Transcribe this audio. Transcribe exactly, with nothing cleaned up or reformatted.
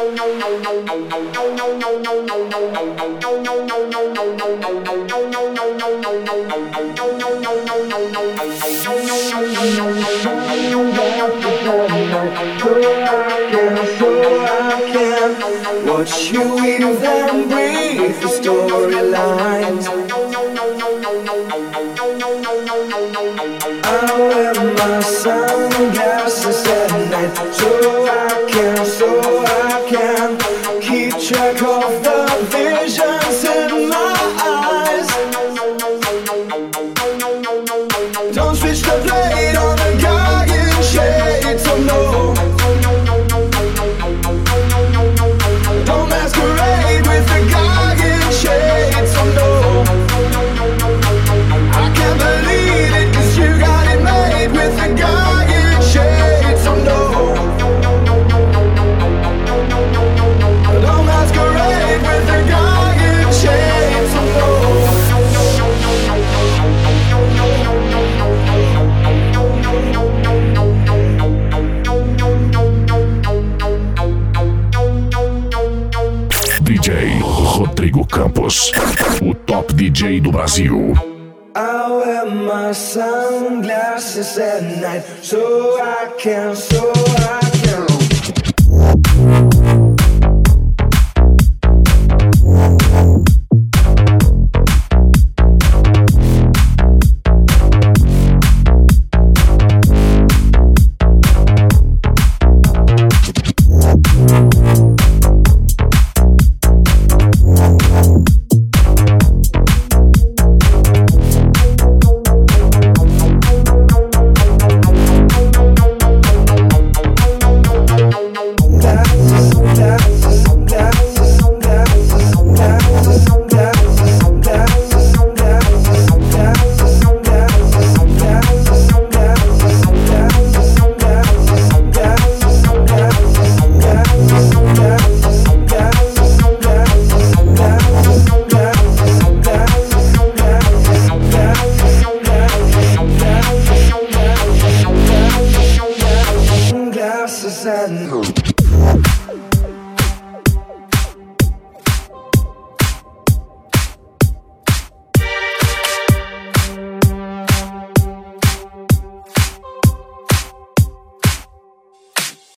Watch you weave and breathe the storylines. I wear my sunglasses at night, so I can, so I can keep track of the visions in my eyes. Don't switch the blade on the guy in shades, oh no. Don't masquerade with the guy in shades, oh no. I can't believe it, 'cause you got it made with the guy in shades, oh no. Don't masquerade with the guy in shades, oh no. D J Rodrigo Campos, o top D J do Brasil. I wear my sunglasses at night, so I can, so I can.